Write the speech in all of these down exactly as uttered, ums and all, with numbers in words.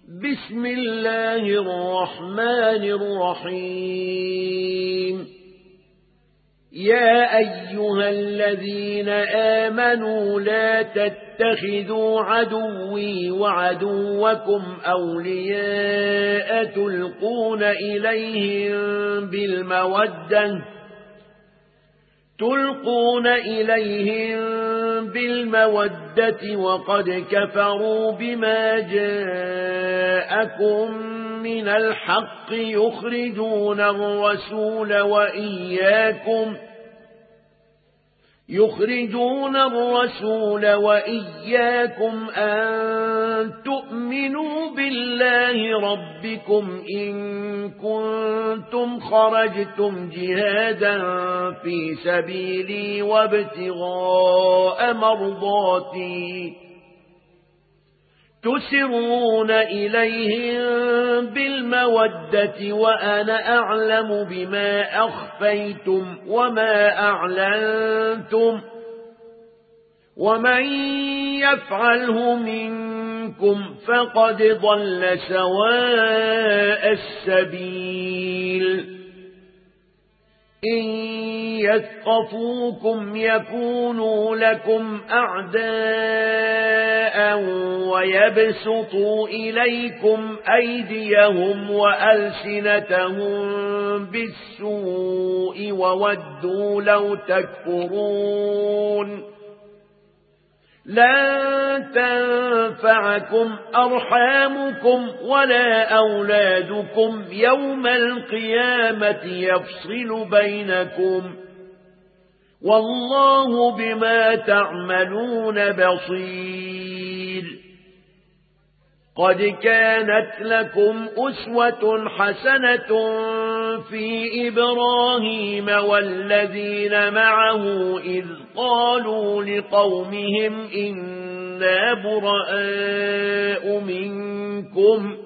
بسم الله الرحمن الرحيم. يا أيها الذين آمنوا لا تتخذوا عدوي وعدوكم أولياء تلقون إليهم بالمودة تلقون إليهم بالمودة وقد كفروا بما جاءكم من الحق يخرجون الرسول وإياكم يخرجون الرسول وإياكم أن تؤمنوا بالله ربكم إن كنتم خرجتم جهادا في سبيلي وابتغاء مرضاتي تسرون إليهم بالمودة وأنا أعلم بما أخفيتم وما أعلنتم ومن يفعله منكم فقد ضل سواء السبيل. إن يثقفوكم يكونوا لكم أعداء ويبسطوا إليكم أيديهم وألسنتهم بالسوء وودوا لو تكفرون. لن تنفعكم أرحامكم ولا أولادكم يوم القيامة يفصل بينكم والله بما تعملون بصير. قد كانت لكم أسوة حسنة في إبراهيم والذين معه إذ قالوا لقومهم إنا براء منكم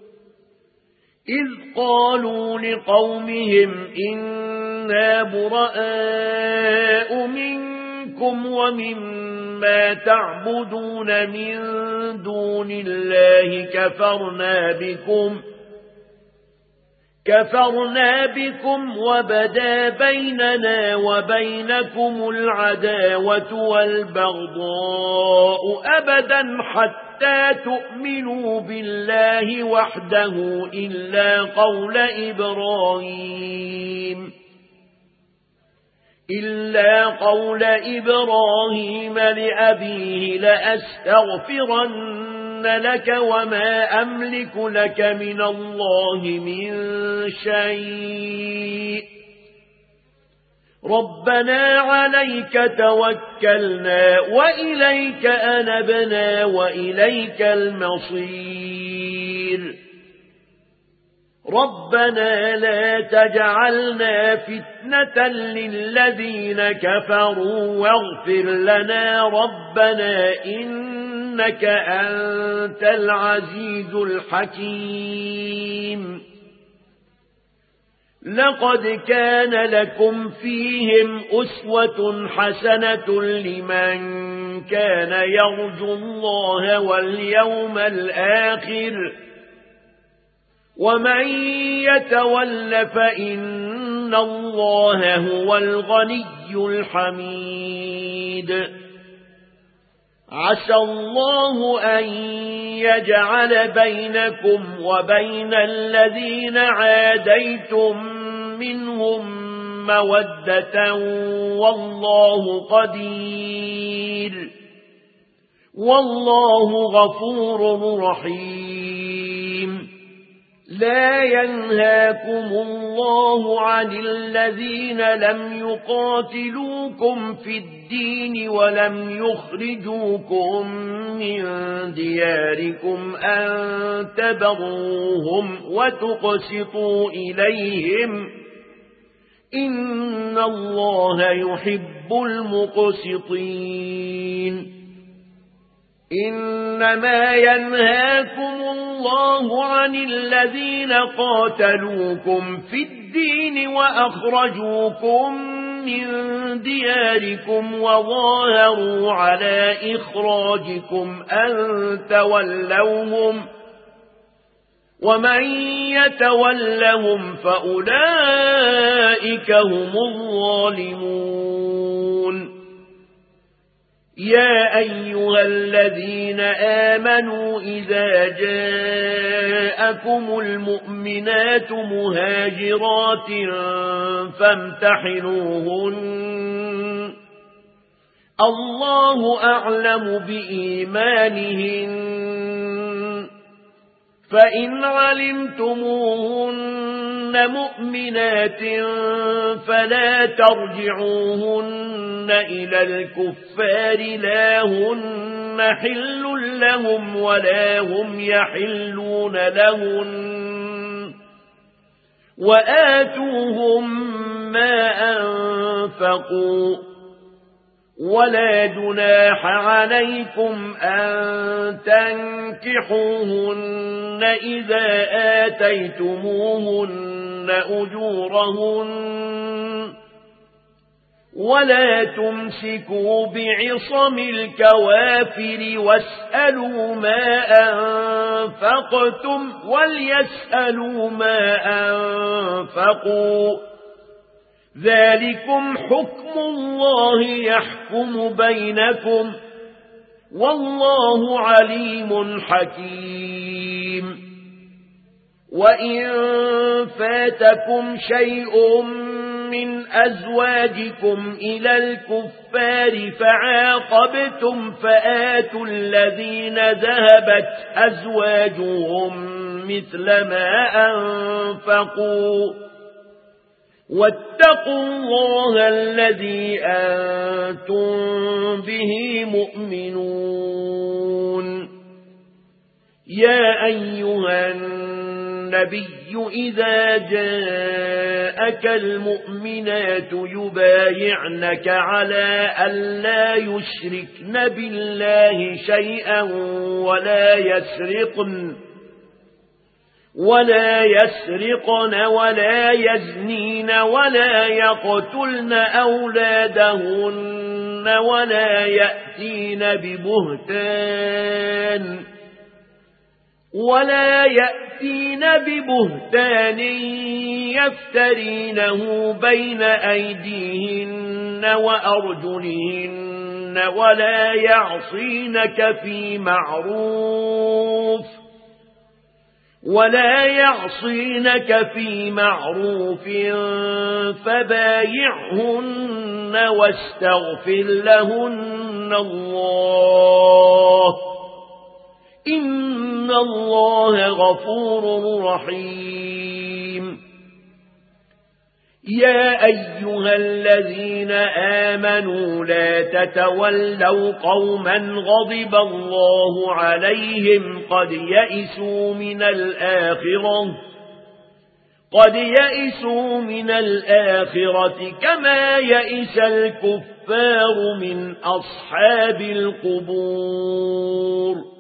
إذ قالوا لقومهم إنا براء منكم ومما تعبدون من دون الله كفرنا بكم كفرنا بكم وبدا بيننا وبينكم العداوة والبغضاء أبدا حتى تؤمنوا بالله وحده إلا قول إبراهيم إلا قول إبراهيم لأبيه لأستغفرن لك وما أملك لك من الله من شيء ربنا عليك توكلنا وإليك أنبنا وإليك المصير. ربنا لا تجعلنا فتنة للذين كفروا واغفر لنا ربنا إنك أنت العزيز الحكيم. لقد كان لكم فيهم أسوة حسنة لمن كان يرجو الله واليوم الآخر ومن يتول فإن الله هو الغني الحميد. عسى الله أن يجعل بينكم وبين الذين عاديتم منهم مودة والله قدير والله غفور رحيم. لا ينهاكم الله عن الذين لم يقاتلوكم في الدين ولم يخرجوكم من دياركم أن تبروهم وتقسطوا إليهم إن الله يحب المقسطين. إنما ينهاكم الله عن الذين قاتلوكم في الدين وأخرجوكم من دياركم وظاهروا على إخراجكم أن تولوهم ومن يتولهم فأولئك هم الظالمون يا أيها الذين آمنوا إذا جاءكم المؤمنات مهاجرات فامتحنوهن الله أعلم بإيمانهن فإن علمتموهن مؤمنات فلا ترجعوهن إلى الكفار لا هن حل لهم ولا هم يحلون لهن وآتوهم ما أنفقوا ولا جناح عليكم أن تنكحوهن إذا آتيتموهن أجورهن ولا تمسكوا بعصم الكوافر واسألوا ما أنفقتم وليسألوا ما أنفقوا ذلكم حكم الله يحكم بينكم والله عليم حكيم وإن فاتكم شيء من أزواجكم إلى الكفار فعاقبتم فآتوا الذين ذهبت أزواجهم مثل ما أنفقوا واتقوا الله الذي أنتم به مؤمنون يا أيها النبي إذا جاءك المؤمنات يبايعنك على ألا يشركن بالله شيئا ولا يسرقن ولا يسرقن ولا يزنين ولا يقتلن أولادهن ولا يأتين ببهتان ولا يأتين ببهتان يفترينه بين أيديهن وأرجلهن ولا يعصينك في معروف ولا يعصينك في معروف فبايعهن واستغفر لهن الله إن الله غفور رحيم يا أيها الذين آمنوا لا تتولوا قوما غضب الله عليهم قد يئسوا من الآخرة قد يئسوا من الآخرة كما يئس الكفار من أصحاب القبور